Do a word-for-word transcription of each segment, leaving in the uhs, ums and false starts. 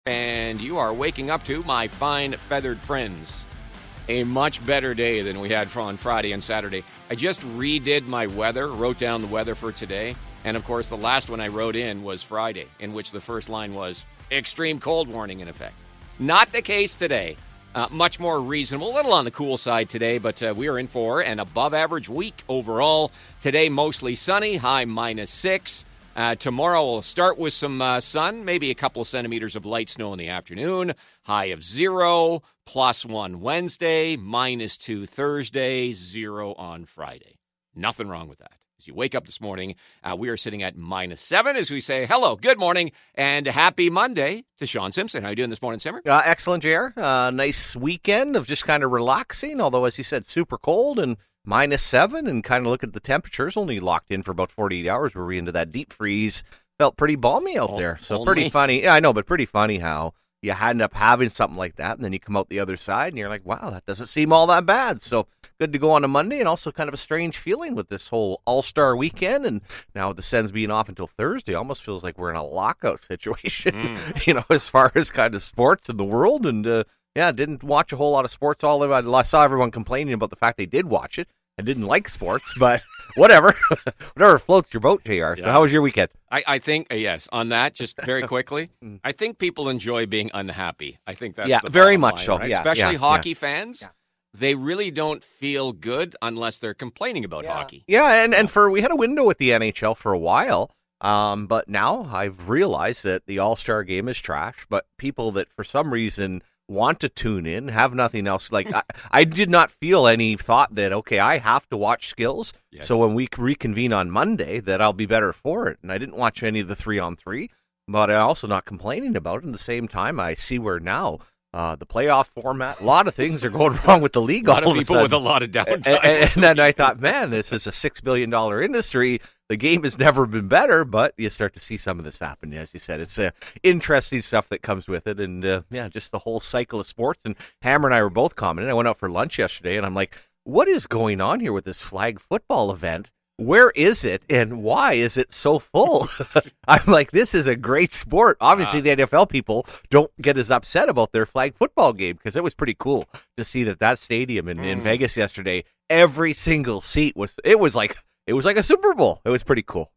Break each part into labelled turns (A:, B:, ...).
A: And you are waking up to my fine feathered friends. A much better day than we had on Friday and Saturday. I just redid my weather, wrote down the weather for today. And, of course, the last one I wrote in was Friday, in which the first line was extreme cold warning in effect. Not the case today. Uh, much more reasonable, a little on the cool side today, but uh, we are in for an above-average week overall. Today, mostly sunny, high minus six. Uh, tomorrow we'll start with some uh, sun, maybe a couple of centimeters of light snow in the afternoon, high of zero, plus one Wednesday, minus two Thursday, zero on Friday. Nothing wrong with that. As you wake up this morning, uh, we are sitting at minus seven as we say hello, good morning, and happy Monday to Sean Simpson. How are you doing this morning, Simmer?
B: Uh, excellent, J R. Uh, nice weekend of just kind of relaxing, although, as you said, super cold and minus seven, and kind of look at the temperatures, only locked in for about forty-eight hours. We're into that deep freeze. Felt pretty balmy out
A: oh,
B: there. So
A: only.
B: pretty funny. Yeah, I know, but pretty funny how you end up having something like that, and then you come out the other side, and you're like, wow, that doesn't seem all that bad. So good to go on a Monday, and also kind of a strange feeling with this whole All-Star weekend, and now with the Sens being off until Thursday, almost feels like we're in a lockout situation, mm. you know, as far as kind of sports in the world, and uh, yeah, didn't watch a whole lot of sports all over. I saw everyone complaining about the fact they did watch it. I didn't like sports, but whatever. Whatever floats your boat, J R. So yeah. How was your weekend?
A: I, I think, uh, yes, on that, just very quickly, I think people enjoy being unhappy. I think that's
B: yeah,
A: the
B: very much
A: line,
B: so.
A: Right?
B: Yeah,
A: Especially
B: yeah,
A: hockey
B: yeah.
A: fans.
B: Yeah.
A: They really don't feel good unless they're complaining about
B: yeah.
A: hockey.
B: Yeah, and, and for we had a window with the N H L for a while, um, but now I've realized that the All-Star game is trash, but people that for some reason want to tune in, have nothing else. Like I, I did not feel any thought that, okay, I have to watch skills, yes. so when we reconvene on Monday that I'll be better for it. And I didn't watch any of the three-on-three, but I'm also not complaining about it. At the same time, I see where now uh, the playoff format, a lot of things are going wrong with the league.
A: A lot
B: all
A: of people
B: a
A: with a lot of downtime.
B: And, and, and then I thought, man, this is a six billion dollars industry. The game has never been better, but you start to see some of this happen. As you said, it's uh, interesting stuff that comes with it. And, uh, yeah, just the whole cycle of sports. And Hammer and I were both commenting. I went out for lunch yesterday, and I'm like, what is going on here with this flag football event? Where is it, and why is it so full? I'm like, this is a great sport. Obviously, uh, the N F L people don't get as upset about their flag football game, because it was pretty cool to see that that stadium in, mm. in Vegas yesterday, every single seat was, it was like, It was like a Super Bowl. It was pretty cool.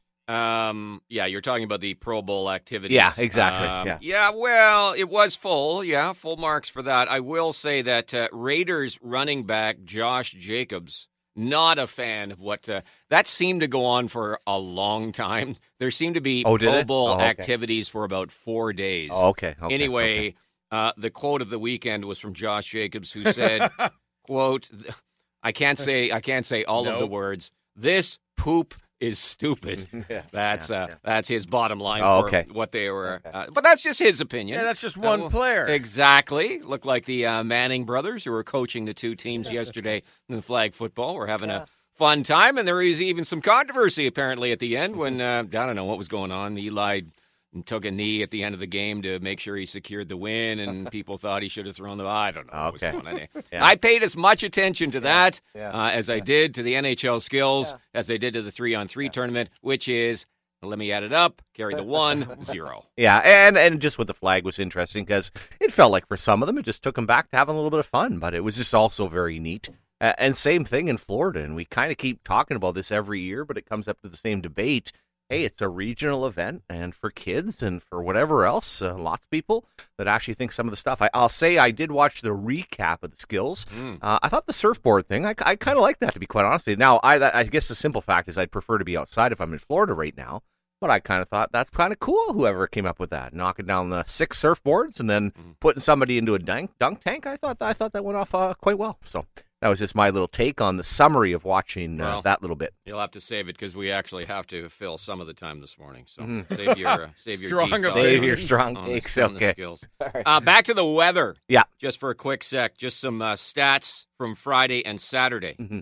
A: um, yeah, you're talking about the Pro Bowl activities.
B: Yeah, exactly.
A: Um,
B: yeah.
A: yeah, well, it was full. Yeah, full marks for that. I will say that uh, Raiders running back Josh Jacobs, not a fan of what uh, that seemed to go on for a long time. There seemed to be
B: oh,
A: Pro Bowl
B: oh, okay.
A: activities for about four days.
B: Oh, okay. okay.
A: Anyway,
B: okay.
A: Uh, the quote of the weekend was from Josh Jacobs, who said, "quote I can't say I can't say all
C: nope.
A: of the words. This poop is stupid."
B: yeah,
A: that's
B: yeah,
A: uh,
B: yeah.
A: that's his bottom line
B: oh,
A: for
B: okay.
A: what they were.
B: Okay.
A: Uh, but that's just his opinion.
C: Yeah, that's just one
A: uh,
C: player.
A: Exactly. Looked like the uh, Manning brothers who were coaching the two teams yesterday in the flag football were having
B: yeah.
A: a fun time, and there was even some controversy apparently at the end when uh, I don't know what was going on. Eli took a knee at the end of the game to make sure he secured the win, and people thought he should have thrown the. I don't know what
B: okay.
A: was going on.
B: yeah.
A: I paid as much attention to that
B: yeah.
A: uh, as
B: yeah.
A: I did to the N H L skills,
B: yeah.
A: as I did to the three-on-three yeah. tournament, which is, let me add it up, carry the one, zero.
B: Yeah, and, and just with the flag was interesting because it felt like for some of them it just took them back to having a little bit of fun, but it was just also very neat. Uh, and same thing in Florida, and we kind of keep talking about this every year, but it comes up to the same debate. Hey, it's a regional event, and for kids and for whatever else, uh, lots of people that actually think some of the stuff. I, I'll say I did watch the recap of the skills. Mm. Uh, I thought the surfboard thing, I, I kind of like that, to be quite honest with you. Now, I, I guess the simple fact is I'd prefer to be outside if I'm in Florida right now, but I kind of thought that's kind of cool, whoever came up with that. Knocking down the six surfboards and then mm. putting somebody into a dunk, dunk tank, I thought, I thought that went off uh, quite well, so... That was just my little take on the summary of watching uh,
A: well,
B: that little bit.
A: You'll have to save it because we actually have to fill some of the time this morning. So mm-hmm. save your uh, save your
C: strong
A: deep
B: save
A: on,
B: your strong
A: on
B: takes.
A: The, on
B: okay.
A: the skills. Right. Uh, back to the weather.
B: Yeah.
A: Just for a quick sec, just some uh, stats from Friday and Saturday.
B: Mm-hmm.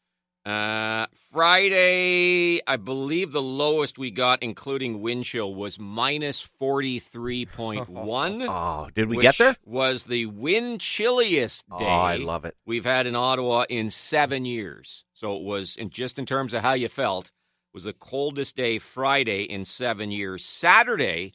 A: Uh, Friday, I believe the lowest we got, including wind chill, was minus forty-three point one.
B: Oh, did we
A: which
B: get there?
A: Was the wind chilliest day.
B: Oh, I love it.
A: We've had in Ottawa in seven years. So it was, in, just in terms of how you felt, was the coldest day Friday in seven years. Saturday,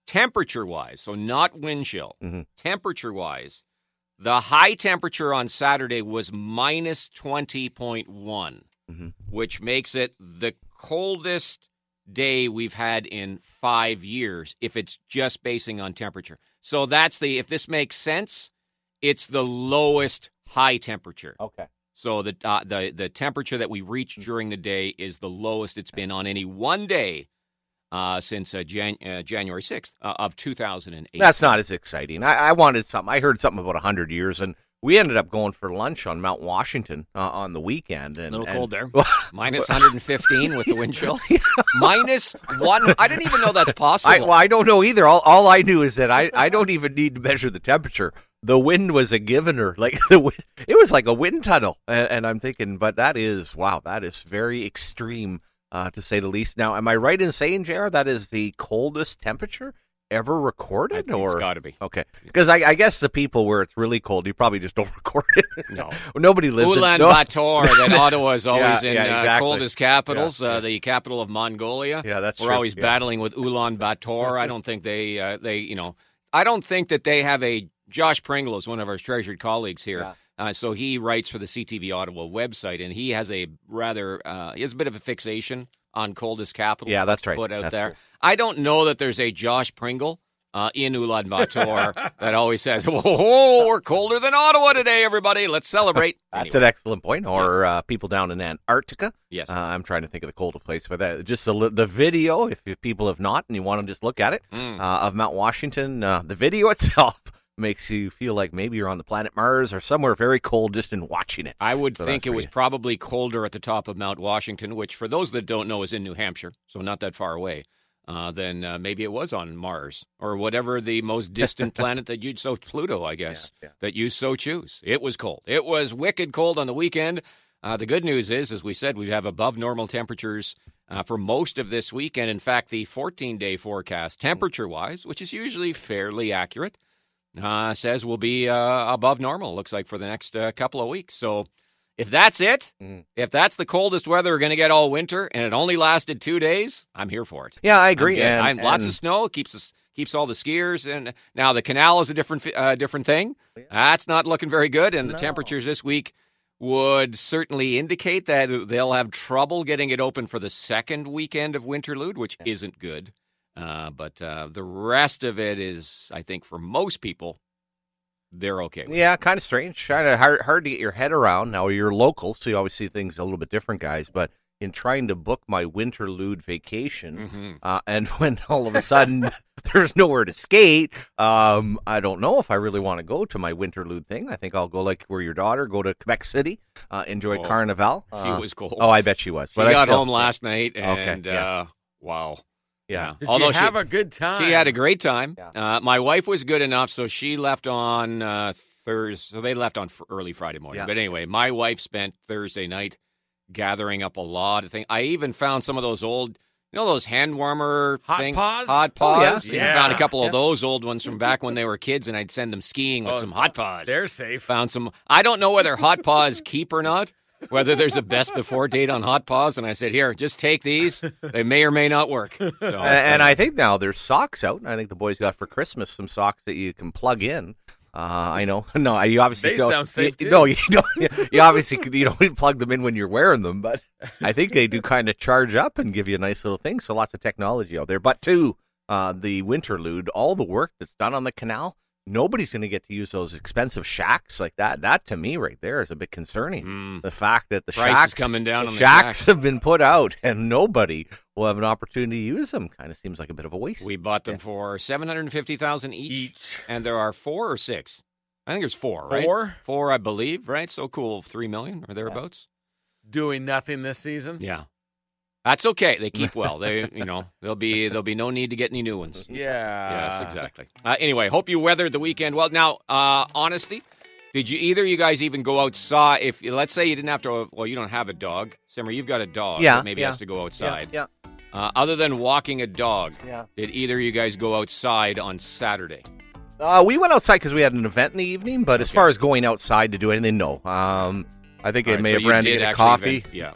A: temperature-wise, so not wind chill,
B: mm-hmm.
A: temperature-wise, the high temperature on Saturday was minus twenty point one,
B: mm-hmm.
A: which makes it the coldest day we've had in five years if it's just basing on temperature. So that's the, if this makes sense, it's the lowest high temperature.
B: Okay.
A: So the uh, the the temperature that we reach during the day is the lowest it's been on any one day uh, since uh, Jan- uh, January sixth uh, of two thousand eight.
B: That's not as exciting. I, I wanted something. I heard something about one hundred years, and we ended up going for lunch on Mount Washington uh, on the weekend. And,
A: a little
B: and,
A: cold there. Minus one hundred fifteen with the wind chill. Minus one. I didn't even know that's possible.
B: I, well, I don't know either. All, all I knew is that I, I don't even need to measure the temperature. The wind was a givener. Like the wind, it was like a wind tunnel. And, and I'm thinking, but that is, wow, that is very extreme, uh, to say the least. Now, am I right in saying, J R, that is the coldest temperature ever recorded?
A: I think
B: or
A: it's got to be.
B: Okay. Because I, I guess the people where it's really cold, you probably just don't record it.
A: No.
B: Nobody lives in...
A: Ulaanbaatar, that Ottawa is always
B: Yeah,
A: in
B: yeah,
A: uh,
B: exactly.
A: coldest capitals,
B: Yeah,
A: uh,
B: yeah.
A: the capital of Mongolia.
B: Yeah, that's
A: We're
B: true.
A: always
B: Yeah.
A: battling with Ulaanbaatar. I don't think they, uh, they, you know, I don't think that they have a... Josh Pringle is one of our treasured colleagues here.
B: Yeah.
A: Uh, so he writes for the C T V Ottawa website, and he has a rather, uh, he has a bit of a fixation on coldest capitals.
B: Yeah, that's right.
A: Put out
B: That's
A: there.
B: true.
A: I don't know that there's a Josh Pringle uh, in Ulaanbaatar that always says, "Whoa, we're colder than Ottawa today, everybody. Let's celebrate."
B: That's
A: Anyway.
B: an excellent point. Or
A: Yes.
B: uh, people down in Antarctica.
A: Yes.
B: Uh, I'm trying to think of the coldest place, but that, just the, li- the video, if, if people have not and you want to just look at it,
A: Mm.
B: uh, of Mount Washington, uh, the video itself makes you feel like maybe you're on the planet Mars or somewhere very cold just in watching it.
A: I would
B: So
A: think
B: that's
A: it
B: for
A: was
B: you.
A: probably colder at the top of Mount Washington, which, for those that don't know, is in New Hampshire, so not that far away. Uh, then uh, maybe it was on Mars or whatever the most distant planet that you'd so Pluto, I guess,
B: Yeah, yeah.
A: that you so choose. It was cold. It was wicked cold on the weekend. Uh, the good news is, as we said, we have above normal temperatures uh, for most of this week, and in fact, the fourteen-day forecast, temperature-wise, which is usually fairly accurate, uh, says we'll be uh, above normal. Looks like for the next uh, couple of weeks. So. If that's it,
B: Mm.
A: if that's the coldest weather we're going to get all winter, and it only lasted two days, I'm here for it.
B: Yeah, I agree.
A: I'm good.
B: And,
A: I'm- lots
B: and-
A: of snow keeps us keeps all the skiers, and now the canal is a different uh, different thing. That's not looking very good, and the
B: No.
A: temperatures this week would certainly indicate that they'll have trouble getting it open for the second weekend of Winterlude, which isn't good. Uh, but uh, the rest of it is, I think, for most people, they're okay with.
B: Yeah, kind of strange. Kind of hard, hard to get your head around. Now, you're local, so you always see things a little bit different, guys. But in trying to book my Winterlude vacation,
A: Mhm.
B: uh, and when all of a sudden there's nowhere to skate, um, I don't know if I really want to go to my Winterlude thing. I think I'll go like where your daughter, go to Quebec City, uh, enjoy
A: Oh,
B: Carnival.
A: She
B: Uh,
A: was cold.
B: Oh, I bet she was.
A: She
B: But I
A: got
B: still-
A: home last night,
B: Okay,
A: and
B: yeah.
A: uh, wow.
B: Yeah.
C: Did
A: Although
C: you
A: she-
C: have a good time?
A: She had a great time.
B: Yeah.
A: Uh, my wife was good enough, so she left on uh, Thursday. So they left on fr- early Friday morning.
B: Yeah.
A: But anyway, my wife spent Thursday night gathering up a lot of things. I even found some of those old, you know, those hand warmer
C: Hot
A: thing,
C: paws?
A: hot
B: Oh, yeah.
A: paws.
C: Yeah.
A: I found a couple of
B: Yeah.
A: those old ones from back when they were kids, and I'd send them skiing with
C: Oh,
A: some hot paws.
C: They're safe.
A: Found some. I don't know whether hot paws keep or not. Whether there's a best before date on hot paws, and I said, "Here, just take these. They may or may not work." So,
B: And, and I think now there's socks out. I think the boys got for Christmas some socks that you can plug in. Uh, I know. No, you obviously
C: They
B: don't.
C: sound safe,
B: you,
C: too.
B: No, you don't. You obviously you don't plug them in when you're wearing them, but I think they do kind of charge up and give you a nice little thing. So lots of technology out there. But to uh, the Winterlude, all the work that's done on the canal, nobody's going to get to use those expensive shacks like that. That to me right there is a bit concerning.
A: Mm.
B: The fact that the
A: Price is
B: shacks
A: coming down
B: the
A: on the
B: shacks
A: shacks.
B: have been put out and nobody will have an opportunity to use them. Kind of seems like a bit of a waste.
A: We bought them for seven hundred fifty thousand each,
C: Each.
A: and there are four or six. I think there's four, right?
C: Four?
A: Four, I believe, right? So cool, three million or thereabouts.
C: Doing nothing this season?
A: Yeah, that's okay. They keep well. They, you know, there'll be there'll be no need to get any new ones.
C: Yeah.
A: Yes, exactly. Uh, anyway, hope you weathered the weekend well. Now, uh, honesty, did you either you guys even go outside? If let's say you didn't have to, well, you don't have a dog, Simmer, you've got a dog
B: Yeah,
A: that maybe
B: yeah.
A: has to go outside.
B: Yeah,
A: Uh, other than walking a dog,
B: yeah.
A: did either you guys go outside on Saturday?
B: Uh, we went outside because we had an event in the evening, but as
A: Okay.
B: far as going outside to do anything, no. Um, I think
A: All
B: it
A: right,
B: may
A: so
B: have
A: you
B: ran to
A: did
B: get a
A: actually
B: coffee.
A: event- yeah.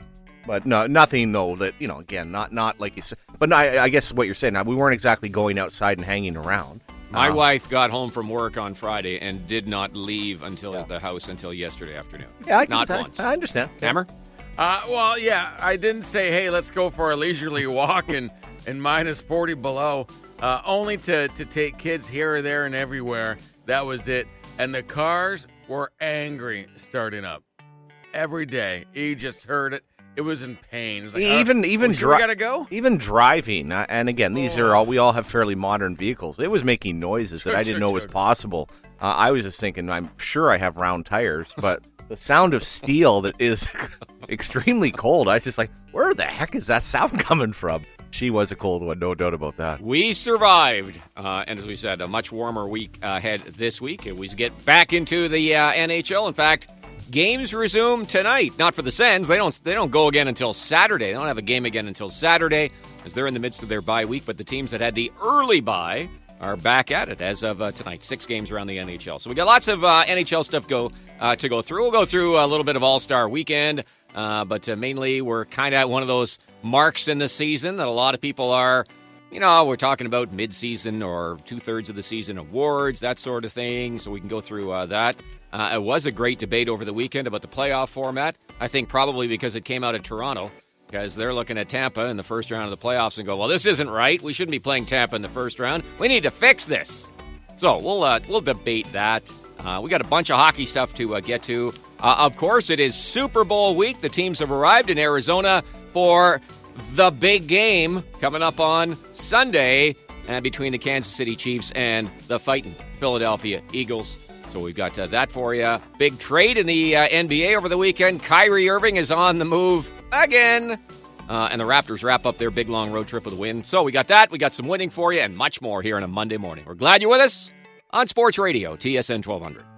B: But no, nothing though that you know. Again, not not like you said. But no, I, I guess what you're saying. We weren't exactly going outside and hanging around.
A: My
B: uh,
A: wife got home from work on Friday and did not leave until
B: Yeah.
A: the house until yesterday afternoon.
B: Yeah, I can
A: not
B: that.
A: once.
B: I understand.
A: Hammer?
C: Uh, well, yeah, I didn't say, hey, let's go for a leisurely walk and, and minus forty below, uh, only to, to take kids here or there and everywhere. That was it. And the cars were angry starting up. Every day. You just heard it. It was in pain. It was like,
B: even
C: uh,
B: even
C: oh, sure
B: dri-
C: we gotta go?
B: even driving, uh, and again, these
C: Oh.
B: are all we all have fairly modern vehicles. It was making noises that
C: Chug,
B: I didn't
C: chug,
B: know was
C: chug.
B: possible. Uh, I was just thinking, I'm sure I have round tires, but the sound of steel that is extremely cold. I was just like, where the heck is that sound coming from? She was a cold one, no doubt about that.
A: We survived, uh, and as we said, a much warmer week ahead this week. It was get back into the uh, N H L. In fact, games resume tonight. Not for the Sens. They don't. They don't go again until Saturday. They don't have a game again until Saturday, as they're in the midst of their bye week. But the teams that had the early bye are back at it as of uh, tonight. Six games around the N H L. So we got lots of uh, N H L stuff go uh, to go through. We'll go through a little bit of All-Star Weekend, uh, but uh, mainly we're kind of at one of those marks in the season that a lot of people are. You know, we're talking about mid-season or two-thirds of the season awards, that sort of thing, so we can go through uh, that. Uh, it was a great debate over the weekend about the playoff format. I think probably because it came out of Toronto, because they're looking at Tampa in the first round of the playoffs and go, well, this isn't right. We shouldn't be playing Tampa in the first round. We need to fix this. So we'll uh, we'll debate that. Uh, we got a bunch of hockey stuff to uh, get to. Uh, of course, it is Super Bowl week. The teams have arrived in Arizona for the big game coming up on Sunday uh, between the Kansas City Chiefs and the fighting Philadelphia Eagles. So we've got uh, that for you. Big trade in the uh, N B A over the weekend. Kyrie Irving is on the move again. Uh, and the Raptors wrap up their big, long road trip with a win. So we got that. We got some winning for you and much more here on a Monday morning. We're glad you're with us on Sports Radio, T S N twelve hundred.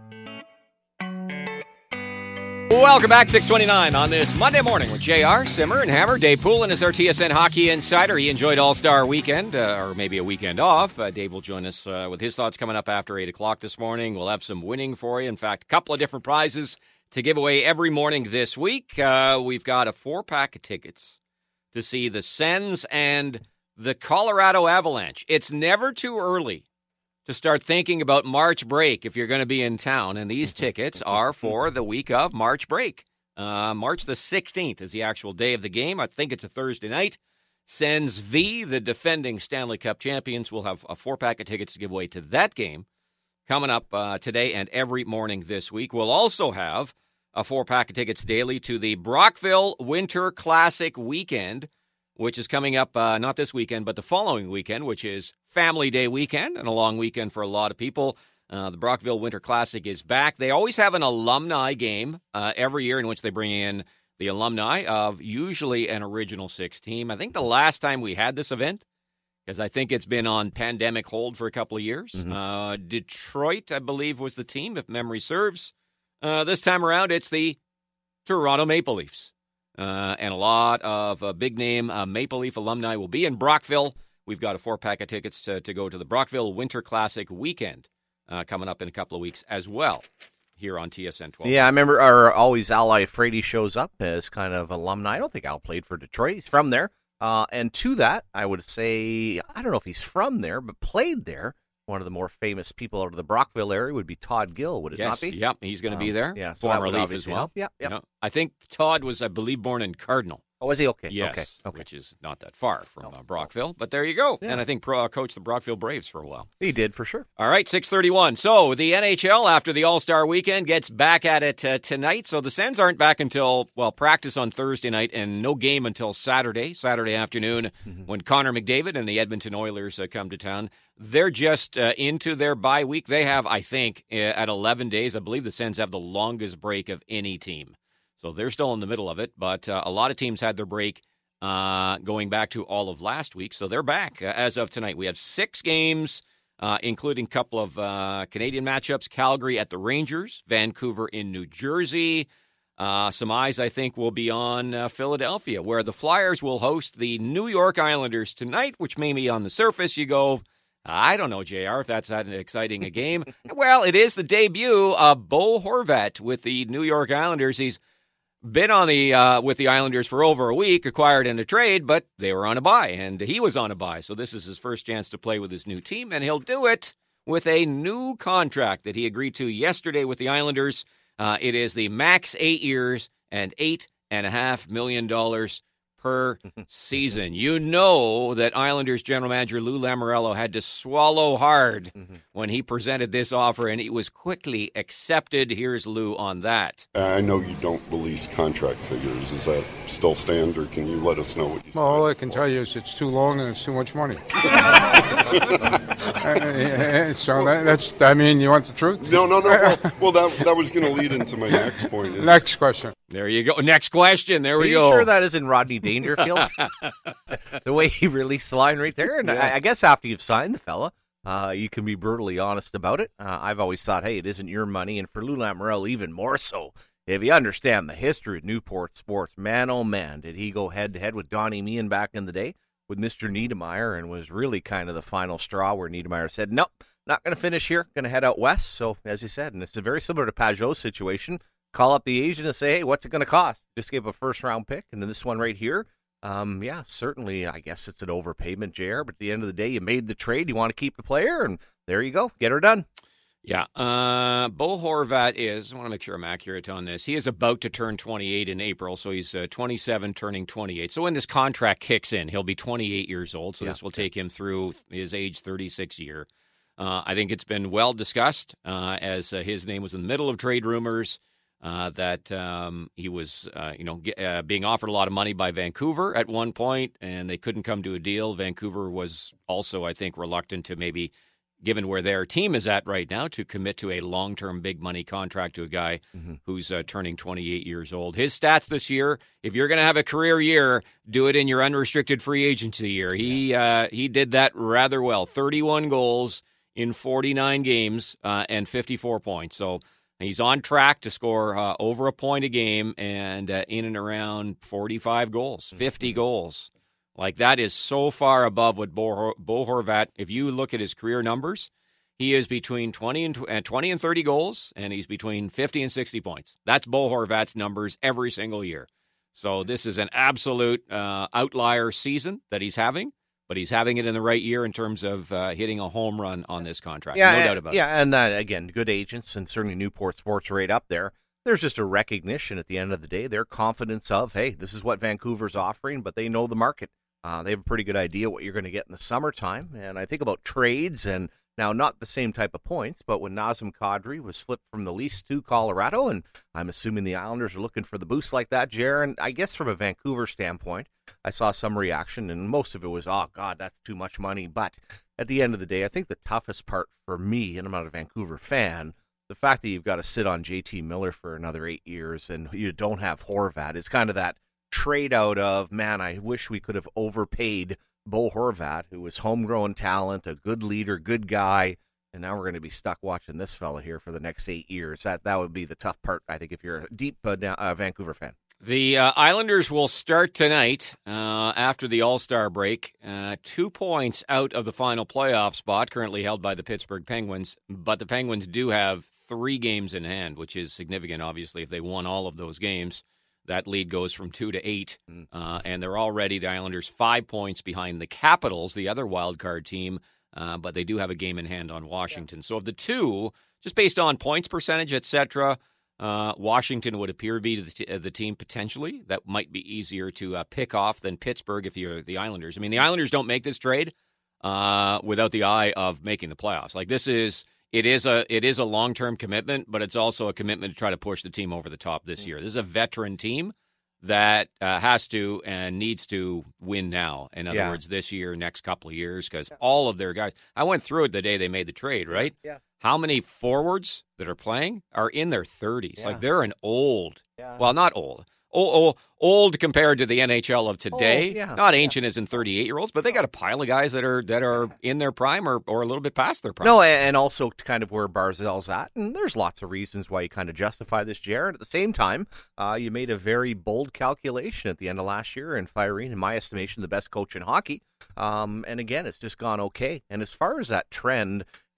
A: Welcome back, six twenty-nine on this Monday morning with J R, Simmer, and Hammer. Dave Poulin is our T S N Hockey Insider. He enjoyed All-Star Weekend, uh, or maybe a weekend off. Uh, Dave will join us uh, with his thoughts coming up after eight o'clock this morning. We'll have some winning for you. In fact, a couple of different prizes to give away every morning this week. Uh, we've got a four-pack of tickets to see the Sens and the Colorado Avalanche. It's never too early to start thinking about March break if you're going to be in town, and these tickets are for the week of March break. Uh, March the sixteenth is the actual day of the game. I think it's a Thursday night. Sens v. the defending Stanley Cup champions. Will have a four-pack of tickets to give away to that game coming up uh, today and every morning this week. We'll also have a four-pack of tickets daily to the Brockville Winter Classic weekend, which is coming up uh, not this weekend, but the following weekend, which is Family Day weekend and a long weekend for a lot of people. Uh, the Brockville Winter Classic is back. They always have an alumni game uh, every year in which they bring in the alumni of usually an Original Six team. I think the last time we had this event, because I think it's been on pandemic hold for a couple of years, mm-hmm. uh, Detroit, I believe, was the team, if memory serves. Uh, this time around, it's the Toronto Maple Leafs. Uh, and a lot of uh, big-name uh, Maple Leaf alumni will be in Brockville. We've got a four-pack of tickets to, to go to the Brockville Winter Classic weekend uh, coming up in a couple of weeks as well here on T S N twelve.
B: Yeah, I remember our always Al Frady shows up as kind of alumni. I don't think Al played for Detroit. He's from there. Uh, and to that, I would say, I don't know if he's from there, but played there. One of the more famous people out of the Brockville area would be Todd Gill, would it
A: yes,
B: not be?
A: Yep, he's going to
B: um,
A: be there.
B: Yeah, so that
A: former
B: would
A: Leaf as well.
B: help. Yeah, yeah.
A: You know, I think Todd was, I believe, born in Cardinal.
B: Oh, was he? Okay.
A: Yes,
B: okay. Okay.
A: which is not that far from
B: No.
A: uh, Brockville. But there you go.
B: Yeah.
A: And I think pro, uh, coached the Brockville Braves for a while.
B: He did, for sure.
A: All right, six thirty-one. So the N H L, after the All-Star weekend, gets back at it uh, tonight. So the Sens aren't back until, well, practice on Thursday night and no game until Saturday, Saturday afternoon, mm-hmm. when Connor McDavid and the Edmonton Oilers uh, come to town. They're just uh, into their bye week. They have, I think, uh, at eleven days, I believe the Sens have the longest break of any team. So they're still in the middle of it, but uh, a lot of teams had their break uh, going back to all of last week. So they're back uh, as of tonight. We have six games, uh, including a couple of uh, Canadian matchups. Calgary at the Rangers, Vancouver in New Jersey. Uh, some eyes, I think, will be on uh, Philadelphia, where the Flyers will host the New York Islanders tonight, which maybe on the surface you go, I don't know, J R, if that's that exciting a game. Well, it is the debut of Bo Horvat with the New York Islanders. He's been on the uh, with the Islanders for over a week, acquired in a trade, but they were on a bye, and he was on a bye. So this is his first chance to play with his new team, and he'll do it with a new contract that he agreed to yesterday with the Islanders. Uh, it is the max eight years and eight and a half million dollars per season. You know that Islanders general manager Lou Lamoriello had to swallow hard mm-hmm. when he presented this offer, and it was quickly accepted. Here's Lou on that.
D: I know you don't release contract figures. Is that still stand, or can you let us know what you
E: Well, all I can tell you is it's too long and it's too much money. uh, so that, that's, I mean, you want the truth?
D: No, no, no. Well, well that, that was going to lead into my next point. Is,
E: next question.
A: There you go. Next question. There we
B: Are you
A: go.
B: Sure that isn't Rodney Dangerfield? The way he released the line right there. And yeah. I, I guess after you've signed the fella, uh, you can be brutally honest about it. Uh, I've always thought, hey, it isn't your money. And for Lou Lamoriello, even more so. If you understand the history of Newport sports, man, oh man, did he go head-to-head with Donnie Meehan back in the day with Mister Niedermeyer, and was really kind of the final straw where Niedermeyer said, nope, not going to finish here, going to head out west. So, as you said, and it's a very similar to Pajot's situation. Call up the agent and say, hey, what's it going to cost? Just give a first-round pick, and then this one right here. Um, yeah, certainly, I guess it's an overpayment, J R, but at the end of the day, you made the trade. You want to keep the player, and there you go. Get her done.
A: Yeah. Uh, Bo Horvat is, I want to make sure I'm accurate on this, he is about to turn twenty-eight in April, so he's uh, twenty-seven turning twenty-eight. So when this contract kicks in, he'll be twenty-eight years old, so yeah. This will take him through his age thirty-six year. Uh, I think it's been well discussed, uh, as uh, his name was in the middle of trade rumors. Uh, that um, he was, uh, you know, get, uh, being offered a lot of money by Vancouver at one point, and they couldn't come to a deal. Vancouver was also, I think, reluctant to maybe, given where their team is at right now, to commit to a long-term big money contract to a guy mm-hmm. who's uh, turning twenty-eight years old. His stats this year, if you're going to have a career year, do it in your unrestricted free agency year. He uh, he did that rather well. thirty-one goals in forty-nine games uh, and fifty-four points. So he's on track to score uh, over a point a game and uh, in and around forty-five goals, fifty mm-hmm. goals. Like, that is so far above what Bo, Bo Horvat, if you look at his career numbers, he is between twenty and, uh, twenty and thirty goals, and he's between fifty and sixty points. That's Bo Horvat's numbers every single year. So this is an absolute uh, outlier season that he's having. But he's having it in the right year in terms of uh, hitting a home run on this contract.
B: Yeah,
A: no
B: and,
A: doubt about
B: yeah,
A: it.
B: Yeah, and uh, again, good agents, and certainly Newport Sports right up there. There's just a recognition at the end of the day, their confidence of, hey, this is what Vancouver's offering, but they know the market. Uh, they have a pretty good idea what you're going to get in the summertime. And I think about trades, and now not the same type of points, but when Nazem Kadri was flipped from the Leafs to Colorado, and I'm assuming the Islanders are looking for the boost like that, Jer, and I guess from a Vancouver standpoint, I saw some reaction, and most of it was, oh, God, that's too much money. But at the end of the day, I think the toughest part for me, and I'm not a Vancouver fan, the fact that you've got to sit on J T Miller for another eight years and you don't have Horvat is kind of that trade out of, man, I wish we could have overpaid Bo Horvat, who was homegrown talent, a good leader, good guy, and now we're going to be stuck watching this fella here for the next eight years. That that would be the tough part, I think, if you're a deep uh, uh, Vancouver fan.
A: The uh, Islanders will start tonight uh, after the All-Star break, uh, two points out of the final playoff spot, currently held by the Pittsburgh Penguins, but the Penguins do have three games in hand, which is significant, obviously, if they won all of those games. That lead goes from two to eight, uh, and they're already, the Islanders, five points behind the Capitals, the other wild card team, uh, but they do have a game in hand on Washington. Yeah. So of the two, just based on points percentage, et cetera, uh, Washington would appear to be the, t- the team potentially that might be easier to uh, pick off than Pittsburgh if you're the Islanders. I mean, the Islanders don't make this trade uh, without the eye of making the playoffs. Like, this is... It is a it is a long-term commitment, but it's also a commitment to try to push the team over the top this year. This is a veteran team that uh, has to and needs to win now. In other yeah. words, this year, next couple of years, because yeah. all of their guys, I went through it the day they made the trade, right?
B: Yeah.
A: How many forwards that are playing are in their thirties? Yeah. Like, they're an old,
B: yeah.
A: well, not old. Old, old compared to the N H L of today.
B: Oh, yeah,
A: Not ancient yeah. as in thirty-eight-year-olds, but they got a pile of guys that are that are in their prime or, or a little bit past their prime.
B: No, and also kind of where Barzal's at. And there's lots of reasons why you kind of justify this, Jared. At the same time, uh, you made a very bold calculation at the end of last year and firing, in my estimation, the best coach in hockey. Um, and again, it's just gone okay. And as far as that trend,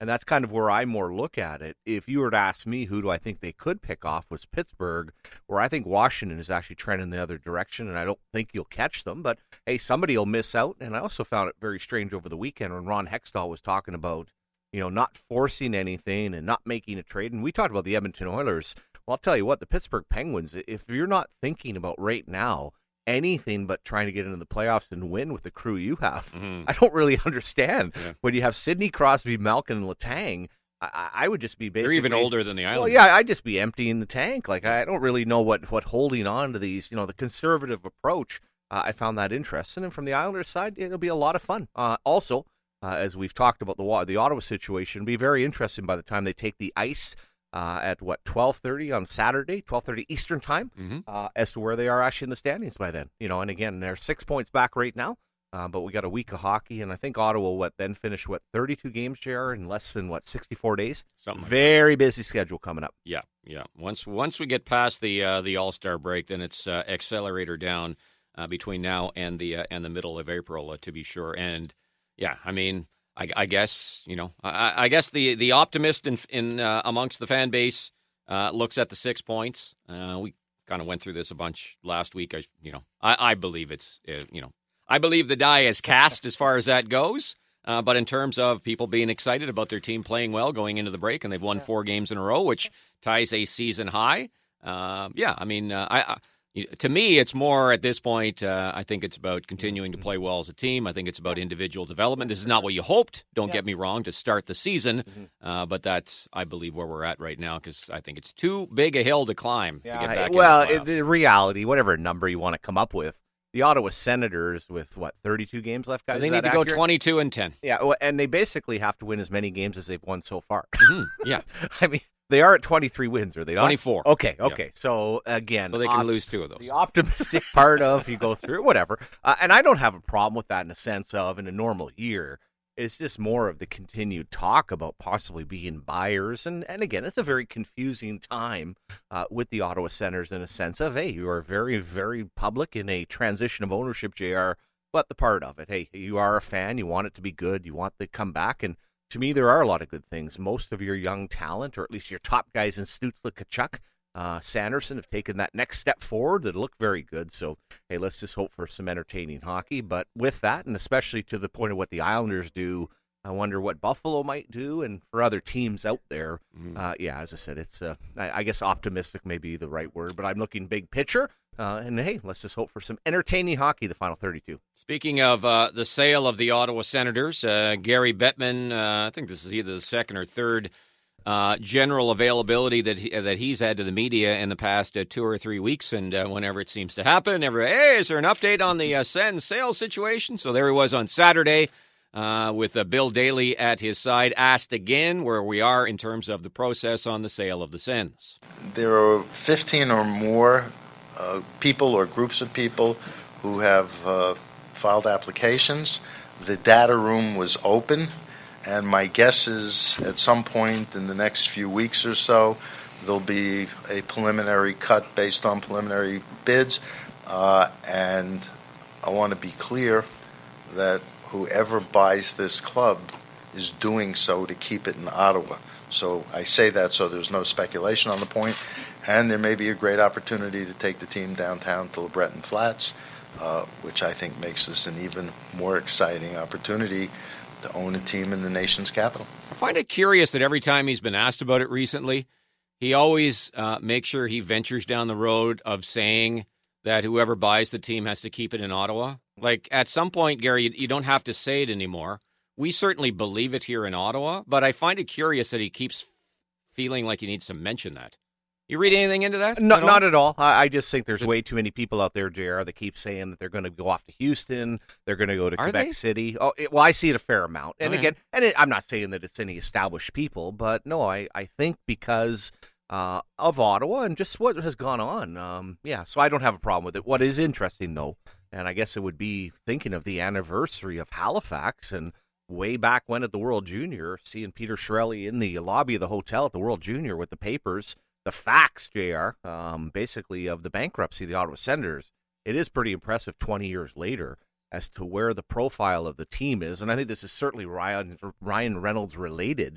B: And that's kind of where I more look at it. If you were to ask me who do I think they could pick off was Pittsburgh, where I think Washington is actually trending the other direction, and I don't think you'll catch them. But, hey, somebody will miss out. And I also found it very strange over the weekend when Ron Hextall was talking about, you know, not forcing anything and not making a trade. And we talked about the Edmonton Oilers. Well, I'll tell you what, the Pittsburgh Penguins, if you're not thinking about right now anything but trying to get into the playoffs and win with the crew you have, mm-hmm. I don't really understand. Yeah. When you have Sidney Crosby, Malkin, and Letang, I, I would just be basically...
A: They're even older than the Islanders.
B: Well, yeah, I'd just be emptying the tank. Like, I don't really know what, what holding on to these, you know, the conservative approach, uh, I found that interesting. And from the Islanders side, it'll be a lot of fun. Uh, also, uh, as we've talked about the, the Ottawa situation, it'll be very interesting by the time they take the ice Uh, at what, twelve thirty on Saturday, twelve thirty Eastern time, mm-hmm. uh, as to where they are actually in the standings by then. You know, and again, they're six points back right now, uh, but we got a week of hockey, and I think Ottawa what then finish what thirty-two games, J R, in less than what sixty-four days.
A: Something like
B: very
A: that.
B: Busy schedule coming up.
A: Yeah, yeah. Once once we get past the uh, the All Star break, then it's uh, accelerator down uh, between now and the uh, and the middle of April, uh, to be sure. And yeah, I mean. I, I guess you know. I, I guess the, the optimist in in uh, amongst the fan base uh, looks at the six points. Uh, we kind of went through this a bunch last week. I you know I, I believe it's uh, you know I believe the die is cast as far as that goes. Uh, but in terms of people being excited about their team playing well going into the break, and they've won four games in a row, which ties a season high. Uh, yeah, I mean, uh, I. I To me, it's more at this point, uh, I think it's about continuing to play well as a team. I think it's about individual development. This is not what you hoped, don't yeah. get me wrong, to start the season. Mm-hmm. Uh, but that's, I believe, where we're at right now because I think it's too big a hill to climb
B: yeah,
A: to get back
B: well,
A: into the playoffs.
B: Well, the reality, whatever number you want to come up with, the Ottawa Senators with, what, thirty-two games left, guys?
A: They need to
B: accurate?
A: go twenty-two and ten.
B: Yeah, well, and they basically have to win as many games as they've won so far.
A: Mm-hmm. Yeah.
B: I mean, they are at twenty-three wins, are they not?
A: twenty-four.
B: Okay, okay. Yeah. So, again.
A: So they can
B: op-
A: lose two of those.
B: The optimistic part of you go through, whatever. Uh, and I don't have a problem with that in a sense of in a normal year. It's just more of the continued talk about possibly being buyers. And, and again, it's a very confusing time uh, with the Ottawa Senators in a sense of, hey, you are very, very public in a transition of ownership, J R, but the part of it, hey, you are a fan, you want it to be good, you want to come back, and to me, there are a lot of good things. Most of your young talent, or at least your top guys in Stützle, Tkachuk, uh, Sanderson, have taken that next step forward that look very good. So, hey, let's just hope for some entertaining hockey. But with that, and especially to the point of what the Islanders do, I wonder what Buffalo might do, and for other teams out there. Mm. Uh, yeah, as I said, it's uh, I, I guess optimistic may be the right word, but I'm looking big picture. Uh, and, hey, let's just hope for some entertaining hockey the final thirty-two.
A: Speaking of uh, the sale of the Ottawa Senators, uh, Gary Bettman, uh, I think this is either the second or third uh, general availability that he, that he's had to the media in the past uh, two or three weeks. And uh, whenever it seems to happen, everybody, hey, is there an update on the uh, Sens sale situation? So there he was on Saturday uh, with uh, Bill Daly at his side, asked again where we are in terms of the process on the sale of the Sens.
F: There are fifteen or more Uh, people or groups of people who have uh, filed applications. The data room was open, and my guess is at some point in the next few weeks or so, there'll be a preliminary cut based on preliminary bids. Uh, and I want to be clear that whoever buys this club is doing so to keep it in Ottawa. So I say that so there's no speculation on the point. And there may be a great opportunity to take the team downtown to LeBreton Flats, uh, which I think makes this an even more exciting opportunity to own a team in the nation's capital.
A: I find it curious that every time he's been asked about it recently, he always uh, makes sure he ventures down the road of saying that whoever buys the team has to keep it in Ottawa. Like, at some point, Gary, you, you don't have to say it anymore. We certainly believe it here in Ottawa, but I find it curious that he keeps feeling like he needs to mention that. You read anything into that?
B: No,
A: at
B: not at all. I, I just think there's way too many people out there, J R, that keep saying that they're going to go off to Houston, they're going to go to
A: Are
B: Quebec
A: they?
B: City. Oh, it, well, I see it a fair amount. And
A: Oh, yeah.
B: again, and it, I'm not saying that it's any established people, but no, I, I think because uh, of Ottawa and just what has gone on. Um, yeah, so I don't have a problem with it. What is interesting, though, and I guess it would be thinking of the anniversary of Halifax and way back when at the World Junior, seeing Peter Chiarelli in the lobby of the hotel at the World Junior with the papers, the facts, J R, um, basically of the bankruptcy of the Ottawa Senators. It is pretty impressive twenty years later as to where the profile of the team is. And I think this is certainly Ryan, Ryan Reynolds related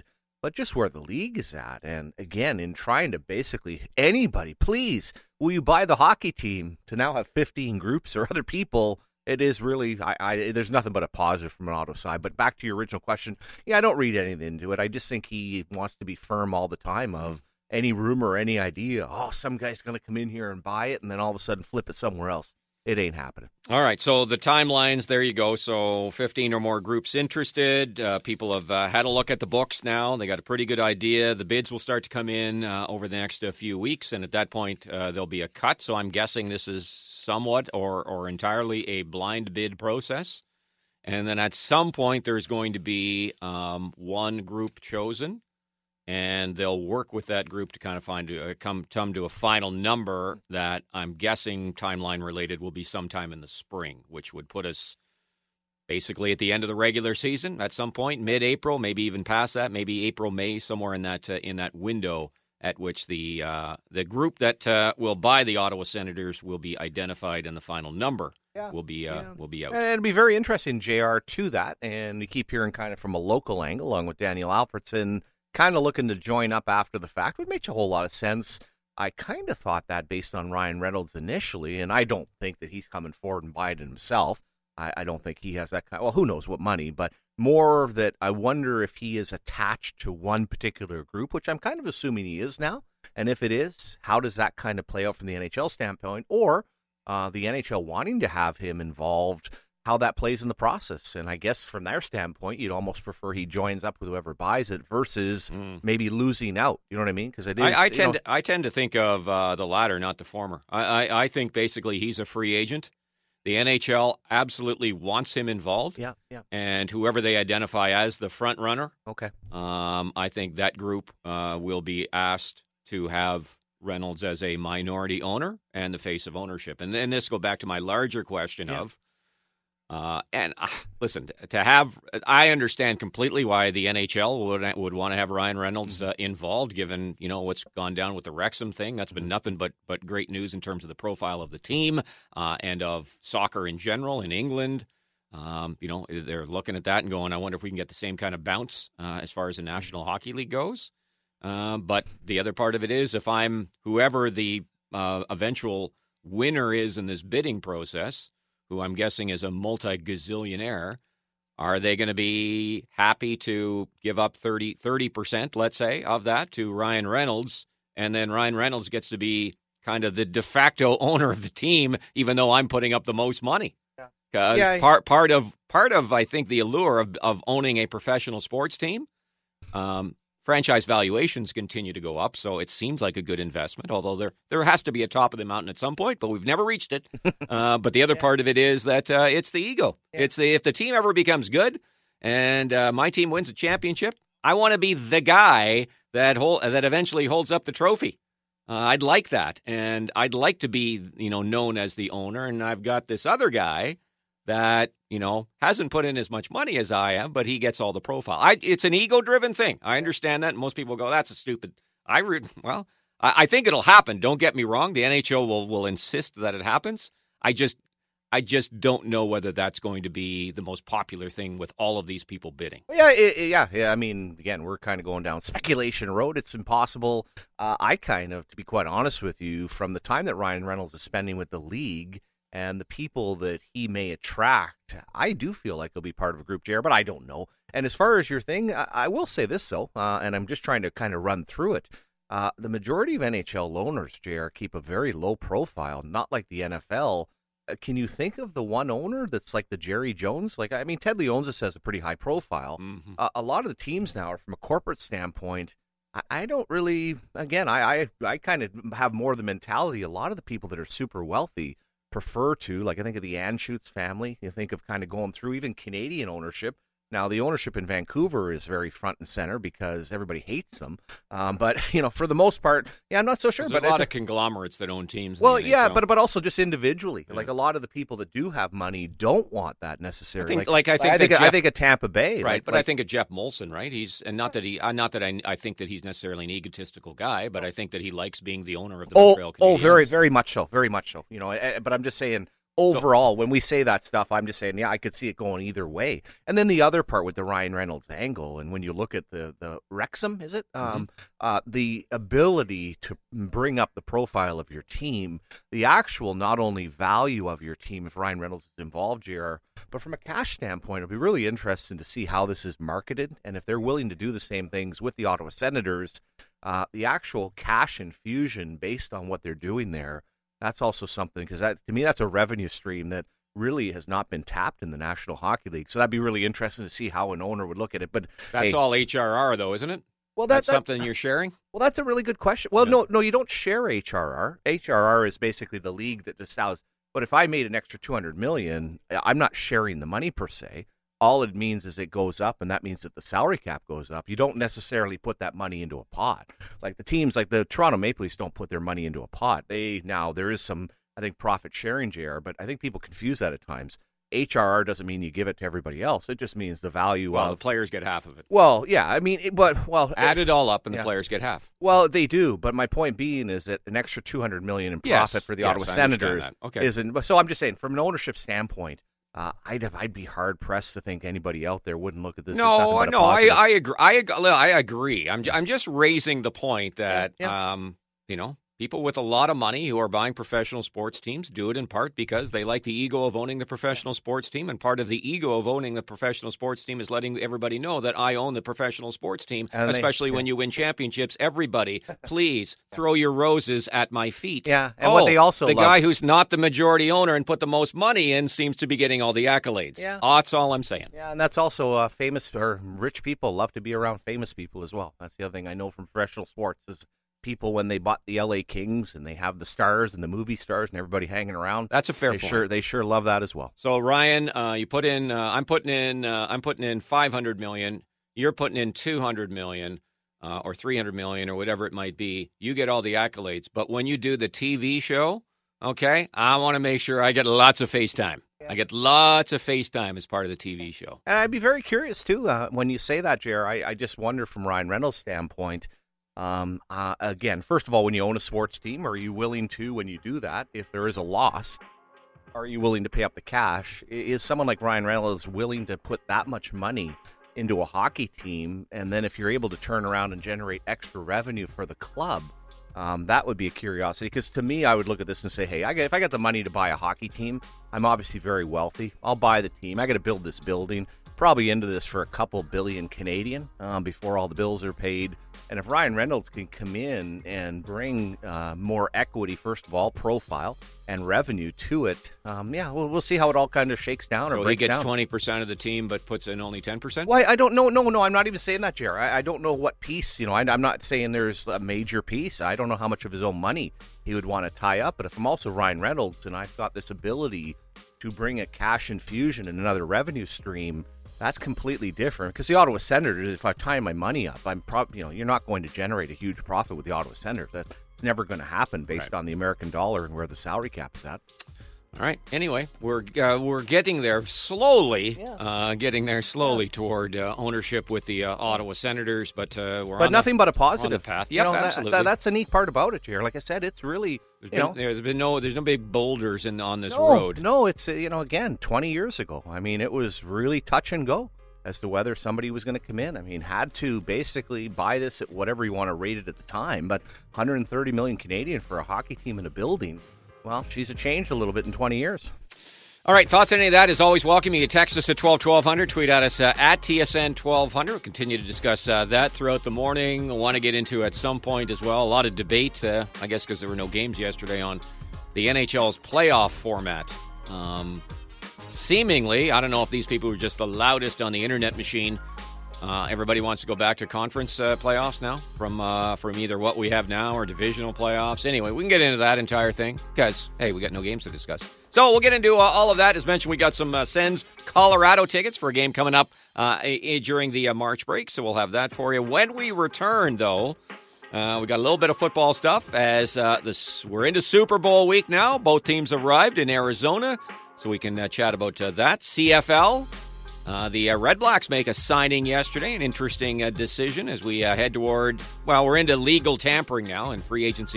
B: but just where the league is at. And again, in trying to basically, anybody, please, will you buy the hockey team to now have fifteen groups or other people? It is really, I, I, there's nothing but a positive from an Otto side. But back to your original question, yeah, I don't read anything into it. I just think he wants to be firm all the time of any rumor, any idea, oh, some guy's going to come in here and buy it, and then all of a sudden flip it somewhere else. It ain't happening.
A: All right, so the timelines, there you go. So fifteen or more groups interested. Uh, people have uh, had a look at the books now. They got a pretty good idea. The bids will start to come in uh, over the next uh, few weeks, and at that point, uh, there'll be a cut. So I'm guessing this is somewhat or, or entirely a blind bid process. And then at some point, there's going to be um, one group chosen, and they'll work with that group to kind of find uh, come come to a final number that I'm guessing timeline related will be sometime in the spring, which would put us basically at the end of the regular season at some point, mid-April, maybe even past that, maybe April, May, somewhere in that uh, in that window at which the uh, the group that uh, will buy the Ottawa Senators will be identified and the final number yeah. will be uh, yeah. will be out.
B: And it'll be very interesting, J R, to that. And we keep hearing kind of from a local angle, along with Daniel Alfredson, kind of looking to join up after the fact, which makes a whole lot of sense. I kind of thought that based on Ryan Reynolds initially, and I don't think that he's coming forward and buying it himself. I, I don't think he has that kind of, well, who knows what money, but more that I wonder if he is attached to one particular group, which I'm kind of assuming he is now. And if it is, how does that kind of play out from the N H L standpoint, or uh, the N H L wanting to have him involved, how that plays in the process? And I guess from their standpoint, you'd almost prefer he joins up with whoever buys it versus mm. maybe losing out. You know what I mean? Because it is.
A: I, I tend
B: know,
A: to, I tend to think of uh, the latter, not the former. I, I, I think basically he's a free agent. The N H L absolutely wants him involved.
B: Yeah, yeah.
A: And whoever they identify as the front runner,
B: okay.
A: Um, I think that group uh, will be asked to have Reynolds as a minority owner and the face of ownership. And then this go back to my larger question yeah. of. Uh, and uh, listen, to have, I understand completely why the N H L would would want to have Ryan Reynolds uh, involved, given you know what's gone down with the Wrexham thing. That's been nothing but but great news in terms of the profile of the team uh, and of soccer in general in England. Um, you know, they're looking at that and going, I wonder if we can get the same kind of bounce uh, as far as the National Hockey League goes. Uh, but the other part of it is, if I'm whoever the uh, eventual winner is in this bidding process, who I'm guessing is a multi-gazillionaire, are they going to be happy to give up thirty percent, let's say, of that to Ryan Reynolds, and then Ryan Reynolds gets to be kind of the de facto owner of the team, even though I'm putting up the most money? Because yeah. yeah. part part of part of I think the allure of of owning a professional sports team, um, franchise valuations continue to go up, so it seems like a good investment, although there there has to be a top of the mountain at some point, but we've never reached it. Uh, but the other yeah. part of it is that uh, it's the ego. Yeah. It's the if the team ever becomes good and uh, my team wins a championship, I want to be the guy that hold, that eventually holds up the trophy. Uh, I'd like that, and I'd like to be you know known as the owner, and I've got this other guy that, you know, hasn't put in as much money as I am, but he gets all the profile. I, it's an ego-driven thing. I understand that, and most people go, that's a stupid... I re- Well, I, I think it'll happen. Don't get me wrong. The N H L will, will insist that it happens. I just I just don't know whether that's going to be the most popular thing with all of these people bidding.
B: Yeah, it, yeah, yeah. I mean, again, we're kind of going down speculation road. It's impossible. Uh, I kind of, to be quite honest with you, from the time that Ryan Reynolds is spending with the league and the people that he may attract, I do feel like he'll be part of a group, J R, but I don't know. And as far as your thing, I, I will say this, though, uh, and I'm just trying to kind of run through it. Uh, the majority of N H L loaners, J R, keep a very low profile, not like the N F L. Uh, can you think of the one owner that's like the Jerry Jones? Like, I mean, Ted Leonsis has a pretty high profile. Mm-hmm. Uh, a lot of the teams now are, from a corporate standpoint, I, I don't really, again, I, I, I kind of have more of the mentality. A lot of the people that are super wealthy prefer to, like I think of the Anschutz family, you think of kind of going through even Canadian ownership. Now, the ownership in Vancouver is very front and center because everybody hates them. Um, but, you know, for the most part, yeah, I'm not so sure.
A: There's
B: but
A: a lot of conglomerates that own teams.
B: Well, yeah, but but also just individually. Yeah. Like a lot of the people that do have money don't want that necessarily.
A: I think, like, like I think,
B: I think,
A: Jeff,
B: I think of Tampa Bay,
A: right?
B: Like,
A: but
B: like,
A: I think of Jeff Molson, right? He's and not that he, uh, not that I, I think that he's necessarily an egotistical guy, but I think that he likes being the owner of the
B: oh,
A: Montreal Canadiens.
B: Oh, very, very much so, very much so. You know, I, but I'm just saying. overall, so, when we say that stuff, I'm just saying, yeah, I could see it going either way. And then the other part with the Ryan Reynolds angle, and when you look at the, the Wrexham, is it? Mm-hmm. Um, uh, the ability to bring up the profile of your team, the actual not only value of your team if Ryan Reynolds is involved here, but from a cash standpoint, it'll be really interesting to see how this is marketed, and if they're willing to do the same things with the Ottawa Senators, uh, the actual cash infusion based on what they're doing there. That's also something, because that, to me, that's a revenue stream that really has not been tapped in the National Hockey League. So that'd be really interesting to see how an owner would look at it. But
A: that's
B: hey,
A: all H R R, though, isn't it?
B: Well, that,
A: that's
B: that,
A: something you're sharing.
B: Well, that's a really good question. Well,
A: yeah.
B: no, no, you don't share H R R. H R R is basically the league that establishes. But if I made an extra two hundred million dollars, I'm not sharing the money per se. All it means is it goes up, and that means that the salary cap goes up. You don't necessarily put that money into a pot. Like the teams, like the Toronto Maple Leafs don't put their money into a pot. They now, there is some, I think, profit sharing, J R, but I think people confuse that at times. H R R doesn't mean you give it to everybody else. It just means the value
A: well,
B: of...
A: Well, the players get half of it.
B: Well, yeah, I mean, it, but, well...
A: Add it all up, and
B: yeah.
A: the players get half.
B: Well, they do, but my point being is that an extra two hundred million dollars in profit
A: yes,
B: for the
A: yes,
B: Ottawa
A: I
B: Senators
A: okay.
B: isn't... So I'm just saying, from an ownership standpoint, uh, I'd, I'd be hard-pressed to think anybody out there wouldn't look at this
A: no,
B: as
A: No, I, I agree. I, I agree. I'm, I'm just raising the point that,
B: yeah, yeah.
A: Um, you know, people with a lot of money who are buying professional sports teams do it in part because they like the ego of owning the professional sports team, and part of the ego of owning the professional sports team is letting everybody know that I own the professional sports team, and especially they, yeah. when you win championships. Everybody, please throw your roses at my feet.
B: Yeah, and
A: oh,
B: what they also
A: the
B: love-
A: guy who's not the majority owner and put the most money in seems to be getting all the accolades.
B: Yeah.
A: Oh, that's all I'm saying.
B: Yeah, and that's also uh, famous or rich people love to be around famous people as well. That's the other thing I know from professional sports is people when they bought the L A Kings and they have the stars and the movie stars and everybody hanging around.
A: That's a fair
B: they
A: point.
B: Sure, they sure love that as well.
A: So Ryan, uh, you put in. Uh, I'm putting in. Uh, I'm putting in five hundred million. You're putting in two hundred million uh, or three hundred million or whatever it might be. You get all the accolades, but when you do the T V show, okay, I want to make sure I get lots of FaceTime. Yeah. I get lots of FaceTime as part of the T V show.
B: And I'd be very curious too uh, when you say that, J R. I, I just wonder from Ryan Reynolds' standpoint. Um, uh, again, first of all, when you own a sports team, are you willing to, when you do that, if there is a loss, are you willing to pay up the cash? Is someone like Ryan Reynolds willing to put that much money into a hockey team? And then if you're able to turn around and generate extra revenue for the club, um, that would be a curiosity. Because to me, I would look at this and say, hey, I got, if I got the money to buy a hockey team, I'm obviously very wealthy. I'll buy the team. I got to build this building. Probably into this for a couple billion Canadian um, before all the bills are paid. And if Ryan Reynolds can come in and bring uh, more equity, first of all, profile and revenue to it, um, yeah, we'll, we'll see how it all kind of shakes down.
A: So
B: or
A: he gets
B: down.
A: twenty percent of the team but puts in only ten percent?
B: Well, I, I don't know. No, no, I'm not even saying that, Jerry. I, I don't know what piece. You know, I, I'm not saying there's a major piece. I don't know how much of his own money he would want to tie up. But if I'm also Ryan Reynolds and I've got this ability to bring a cash infusion and another revenue stream, that's completely different. Because the Ottawa Senators, if I tie my money up, I'm probably, you know, you're not going to generate a huge profit with the Ottawa Senators. That's never going to happen based
A: right.
B: on the American dollar and where the salary cap is at.
A: All right. Anyway, we're uh, we're getting there slowly,
B: yeah.
A: uh, getting there slowly
B: yeah.
A: toward uh, ownership with the uh, Ottawa Senators, but uh, we're
B: but
A: on
B: nothing
A: the,
B: but a positive
A: on the path.
B: You
A: Yep,
B: know, that,
A: absolutely.
B: That, that's the neat part about it here. Like I said, it's really
A: there's
B: you
A: been,
B: know
A: there's been no there's no big boulders in on this
B: no,
A: road.
B: No, it's uh, you know again twenty years ago. I mean, it was really touch and go as to whether somebody was going to come in. I mean, had to basically buy this at whatever you want to rate it at the time, but one hundred thirty million Canadian for a hockey team in a building. Well, she's changed a little bit in twenty years.
A: All right, thoughts on any of that is always welcome. You can text us at twelve twelve hundred, tweet at us uh, at T S N twelve hundred. We'll continue to discuss uh, that throughout the morning. We'll want to get into at some point as well. A lot of debate, uh, I guess because there were no games yesterday, on the N H L's playoff format. Um, seemingly, I don't know if these people were just the loudest on the internet machine. Uh, everybody wants to go back to conference uh, playoffs now from uh, from either what we have now or divisional playoffs. Anyway, we can get into that entire thing because, hey, we got no games to discuss. So we'll get into uh, all of that. As mentioned, we got some uh, Sens Colorado tickets for a game coming up uh, a- a- during the uh, March break, so we'll have that for you. When we return, though, uh, we got a little bit of football stuff as uh, this, we're into Super Bowl week now. Both teams arrived in Arizona, so we can uh, chat about uh, that. C F L. Uh, the uh, Red Blacks make a signing yesterday, an interesting uh, decision as we uh, head toward, well, we're into legal tampering now, and free agency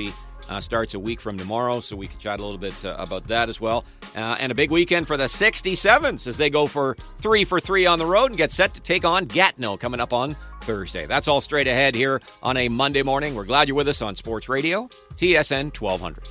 A: uh, starts a week from tomorrow, so we can chat a little bit uh, about that as well. Uh, and a big weekend for the sixty-sevens as they go for three for three on the road and get set to take on Gatineau coming up on Thursday. That's all straight ahead here on a Monday morning. We're glad you're with us on Sports Radio, T S N twelve hundred.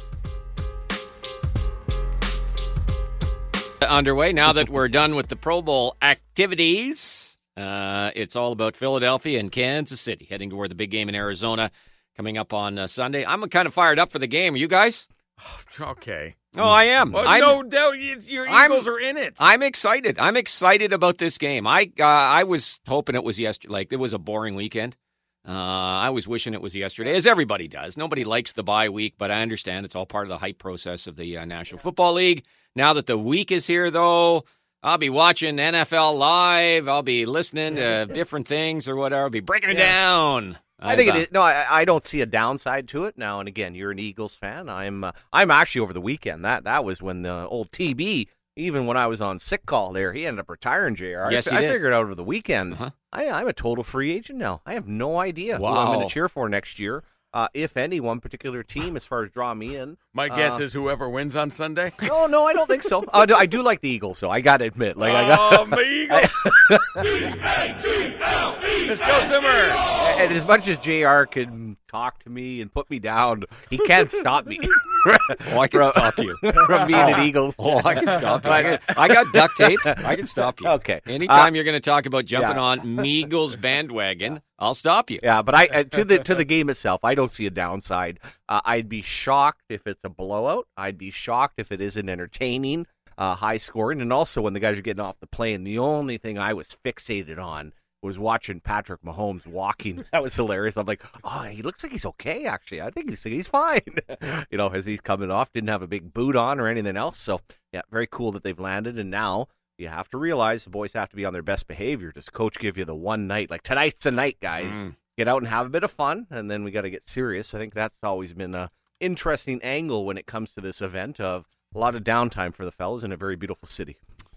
A: Underway now that we're done with the Pro Bowl activities. Uh, it's all about Philadelphia and Kansas City heading toward the big game in Arizona coming up on uh, Sunday. I'm kind of fired up for the game. Are you guys?
C: Okay.
A: Oh, I am.
C: Well,
A: I'm,
C: no doubt it's, your Eagles
A: I'm,
C: are in it.
A: I'm excited. I'm excited about this game. I uh, I was hoping it was yesterday. Like, it was a boring weekend. Uh, I was wishing it was yesterday, as everybody does. Nobody likes the bye week, but I understand it's all part of the hype process of the uh, National Football League. Now that the week is here, though, I'll be watching N F L Live. I'll be listening to different things or whatever. I'll be breaking it
B: Yeah.
A: down.
B: I think
A: uh,
B: it is. No, I, I don't see a downside to it. Now and again, you're an Eagles fan. I'm. Uh, I'm actually over the weekend. That that was when the old T B. Even when I was on sick call there, he ended up retiring. J R.
A: Yes,
B: I,
A: he
B: I
A: did.
B: figured out over the weekend.
A: Uh-huh.
B: I, I'm a total free agent now. I have no idea who I'm
A: Wow.
B: going to cheer for next year. Uh, if any one particular team, as far as draw me in.
C: My guess
B: uh,
C: is whoever wins on Sunday.
B: No, no, I don't think so. Uh, no, I do like the Eagles, though. I got to admit, like I got.
C: Oh, my Eagles! Let's go, Simmer.
B: And as much as J R can talk to me and put me down, he can't stop me.
A: Oh, I can
B: from,
A: stop you.
B: from being an Eagles.
A: Oh, I can stop you. I, can, I got duct tape. I can stop you.
B: Okay.
A: Anytime
B: Uh,
A: you're going to talk about jumping
B: yeah.
A: on Meagles bandwagon, I'll stop you.
B: Yeah, but I uh, to the to the game itself, I don't see a downside. Uh, I'd be shocked if it's a blowout. I'd be shocked if it isn't entertaining, uh, high scoring, and also when the guys are getting off the plane. The only thing I was fixated on was watching Patrick Mahomes walking. That was hilarious. I'm like, oh, he looks like he's okay. Actually, I think he's he's fine. You know, as he's coming off, didn't have a big boot on or anything else. So yeah, very cool that they've landed, and now. You have to realize the boys have to be on their best behavior. Does coach give you the one night, like tonight's the night, guys?
A: Mm.
B: Get out and have a bit of fun, and then we got to get serious. I think that's always been a interesting angle when it comes to this event of a lot of downtime for the fellas in a very beautiful city.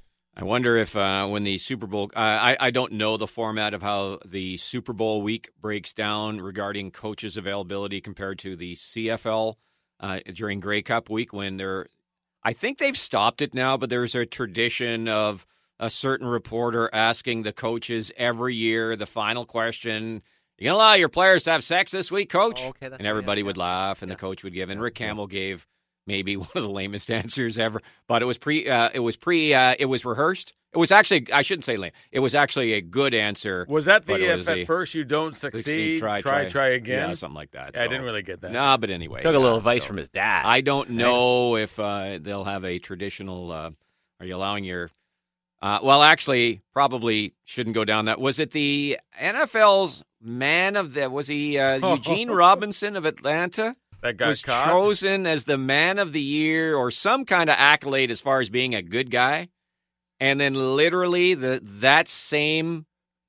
A: I wonder if uh, when the Super Bowl, uh, I, I don't know the format of how the Super Bowl week breaks down regarding coaches' availability compared to the C F L uh, during Grey Cup week when they're I think they've stopped it now, but there's a tradition of a certain reporter asking the coaches every year the final question, you going to allow your players to have sex this week, coach?
B: Oh, okay, that's-
A: and everybody
B: yeah,
A: would
B: yeah.
A: laugh, and
B: Yeah.
A: the coach would give. And Rick Campbell gave maybe one of the lamest answers ever, but it was pre, uh, it was pre, uh, it was rehearsed. It was actually, I shouldn't say lame, it was actually a good answer.
C: Was that
A: but
C: the
A: it
C: if
A: was
C: at
A: a-
C: first you don't succeed, try, try, try, again?
A: Yeah, something like that.
C: Yeah, I
A: So-
C: didn't really get that.
A: Nah, but anyway.
B: Took a little
A: uh,
B: advice
A: so-
B: from his dad.
A: I don't know if uh, they'll have a traditional. Uh, are you allowing your? Uh, well, actually, probably shouldn't go down that. Was it the N F L's man of the? Was he uh, Eugene Robinson of Atlanta?
C: That got
A: Was
C: caught.
A: chosen as the man of the year or some kind of accolade as far as being a good guy, and then literally the that same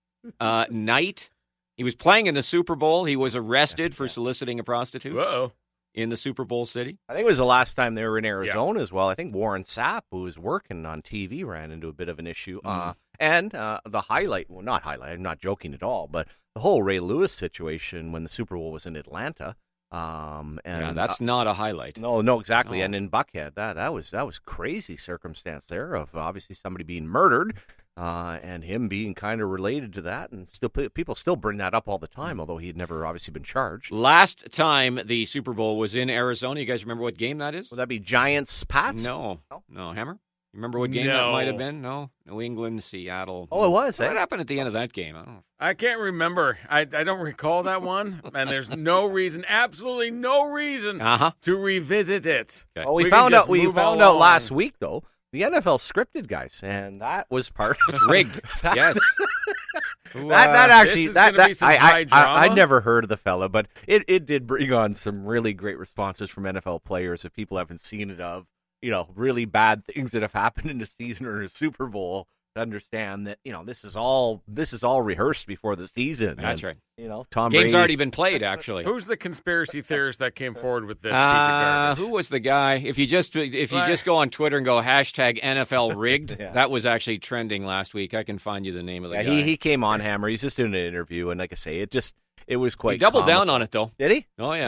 A: uh, night he was playing in the Super Bowl. He was arrested for soliciting a prostitute
C: Uh-oh.
A: in the Super Bowl city.
B: I think it was the last time they were in Arizona as well. I think Warren Sapp, who was working on T V, ran into a bit of an issue.
A: Mm.
B: Uh, and uh, the highlight, well, not highlight, I'm not joking at all, but the whole Ray Lewis situation when the Super Bowl was in Atlanta. Um, and
A: Yeah, that's not a highlight.
B: No, no, exactly.
A: No.
B: And in Buckhead, that that was that was crazy circumstance there of obviously somebody being murdered, uh, and him being kind of related to that, and still people still bring that up all the time, although he had never obviously been charged.
A: Last time the Super Bowl was in Arizona, you guys remember what game that is?
B: Would that be Giants Pats?
A: No,
B: No.
A: no, Hammer. You remember what game that
C: No.
A: might have been? No, New England, Seattle.
B: Oh, it was.
A: What
B: Eh?
A: happened at the end of that game? I don't know.
C: I can't remember. I, I don't recall that one, and there's no reason, absolutely no reason
A: Uh huh.
C: to revisit it.
A: Okay.
B: Well, we,
C: We can
B: found
C: just
B: out. We
C: move
B: found out
C: along.
B: last week though. The N F L scripted, guys, and that was part of
A: Rigged.
B: that,
A: Yes.
C: That,
B: That, that actually,
C: this is
B: that,
C: gonna be
B: that
C: some
B: I,
C: high
B: I,
C: drama.
B: I, I'd never heard of the fella, but it, it did bring on some really great responses from N F L players if people haven't seen it of, you know, really bad things that have happened in the season or in a Super Bowl to understand that, you know, this is all, this is all rehearsed before the season.
A: That's
B: And,
A: right.
B: You know, Tom
A: Game's
B: Brady.
A: already been played, actually.
C: Who's the conspiracy theorist that came forward with this piece of
A: Uh,
C: garbage?
A: who was the guy? If you just if you
C: Right.
A: just go on Twitter and go hashtag N F L rigged,
B: Yeah.
A: that was actually trending last week. I can find you the name of the
B: Yeah,
A: guy.
B: he, he came on Hammer. He's just doing an interview, and like I say, it just, it was quite
A: He doubled
B: comical.
A: down on it, though.
B: Did he?
A: Oh, yeah.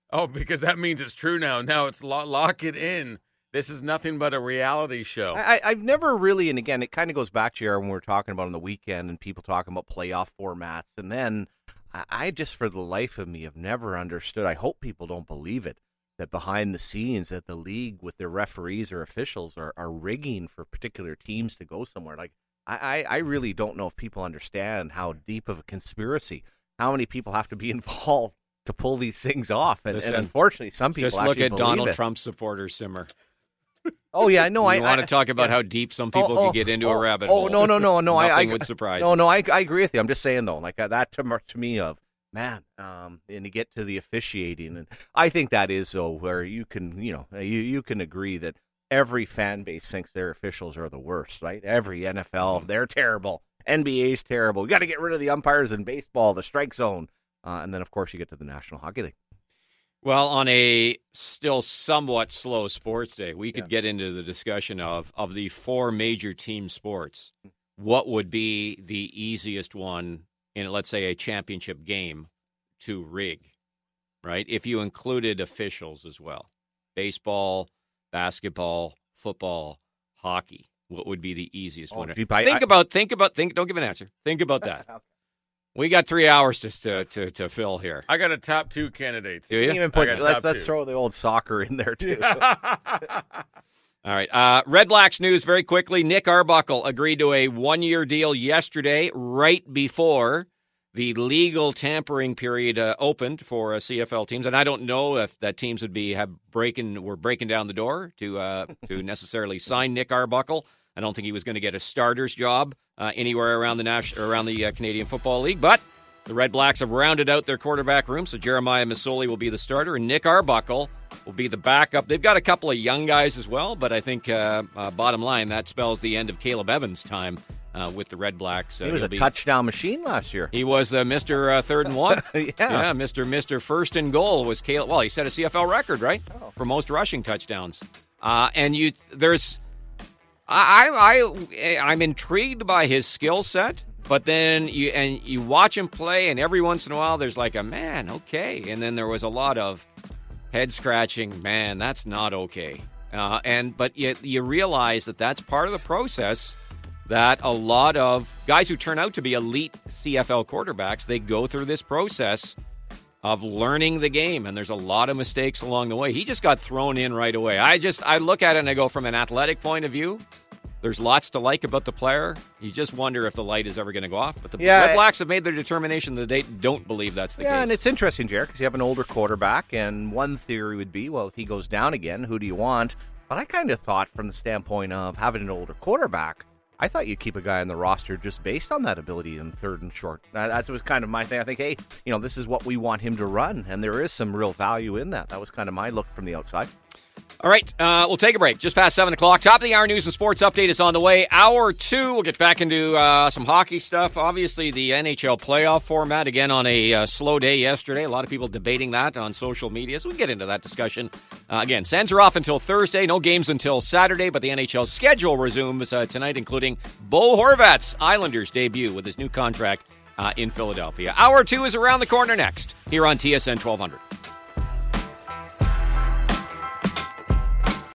C: Oh, because that means it's true now. Now it's lo- lock it in. This is nothing but a reality show.
B: I, I've never really, and again, it kind of goes back to when we were talking about on the weekend and people talking about playoff formats. And then I, I just, for the life of me, have never understood. I hope people don't believe it, that behind the scenes that the league with their referees or officials are, are rigging for particular teams to go somewhere. Like, I, I really don't know if people understand how deep of a conspiracy, how many people have to be involved to pull these things off. And,
A: Listen,
B: and unfortunately, some people
A: just look
B: actually
A: at
B: believe
A: Donald
B: it.
A: Trump supporters, Simmer.
B: Oh yeah, no,
A: you
B: I
A: want
B: I,
A: to talk about
B: yeah.
A: how deep some people
B: oh,
A: can get into
B: oh,
A: a rabbit
B: oh,
A: hole.
B: Oh no, no, no, no!
A: Nothing
B: I, I
A: would surprise.
B: No,
A: us.
B: no, I, I agree with you. I'm just saying though, like uh, that to, to me of man, um, and you get to the officiating, and I think that is though where you can, you know, you you can agree that every fan base thinks their officials are the worst, right? Every N F L, they're terrible. N B A's terrible. You got to get rid of the umpires in baseball, the strike zone, uh, and then of course you get to the National Hockey League.
A: Well, on a still somewhat slow sports day, we could
B: Yeah.
A: get into the discussion of, of the four major team sports. What would be the easiest one in, let's say, a championship game to rig, right? If you included officials as well. Baseball, basketball, football, hockey. What would be the easiest
B: Oh,
A: one?
B: deep, I-
A: think
B: I-
A: about, think about, think, don't give an answer. Think about that.
B: Okay.
A: We got three hours just to, to, to fill here.
C: I got a top two candidates.
A: Do you?
B: Even put,
C: I got
B: let's
C: top
B: let's
C: two.
B: throw the old soccer in there too.
A: All right. Uh, Red Blacks news very quickly. Nick Arbuckle agreed to a one-year deal yesterday, right before the legal tampering period uh, opened for uh, C F L teams. And I don't know if that teams would be have breaking were breaking down the door to uh, to necessarily sign Nick Arbuckle. I don't think he was going to get a starter's job uh, anywhere around the national around the uh, Canadian Football League, but the Red Blacks have rounded out their quarterback room, so Jeremiah Masoli will be the starter, and Nick Arbuckle will be the backup. They've got a couple of young guys as well, but I think, uh, uh, bottom line, that spells the end of Caleb Evans' time uh, with the Red Blacks. Uh,
B: He was
A: he'll
B: a
A: be-
B: touchdown machine last year.
A: He was uh, Mister Uh, third and one.
B: Yeah.
A: yeah, Mister Mister First and Goal was Caleb. Well, he set a C F L record, right,
B: Oh.
A: for most rushing touchdowns. Uh, and you, there's, I, I, I, I'm intrigued by his skill set. But then you and you watch him play, and every once in a while there's like a man, okay, and then there was a lot of head scratching. Man, that's not okay. Uh, and but you you realize that that's part of the process. That a lot of guys who turn out to be elite C F L quarterbacks, they go through this process of learning the game, and there's a lot of mistakes along the way. He just got thrown in right away. I just I look at it and I go, from an athletic point of view, there's lots to like about the player. You just wonder if the light is ever going to go off. But the
B: Yeah,
A: Red Blacks have made their determination that they don't believe that's the
B: yeah,
A: case.
B: and it's interesting, Jared, because you have an older quarterback, and one theory would be, well, if he goes down again, who do you want? But I kind of thought from the standpoint of having an older quarterback, I thought you'd keep a guy on the roster just based on that ability in third and short. That that was kind of my thing. I think, hey, you know, this is what we want him to run, and there is some real value in that. That was kind of my look from the outside.
A: All right, uh, we'll take a break. Just past seven o'clock. Top of the hour news and sports update is on the way. Hour two, we'll get back into uh, some hockey stuff. Obviously, the N H L playoff format, again, on a uh, slow day yesterday. A lot of people debating that on social media, so we'll get into that discussion. Uh, again, Sens are off until Thursday. No games until Saturday, but the N H L schedule resumes uh, tonight, including Bo Horvat's Islanders debut with his new contract uh, in Philadelphia. Hour two is around the corner next, here on T S N twelve hundred.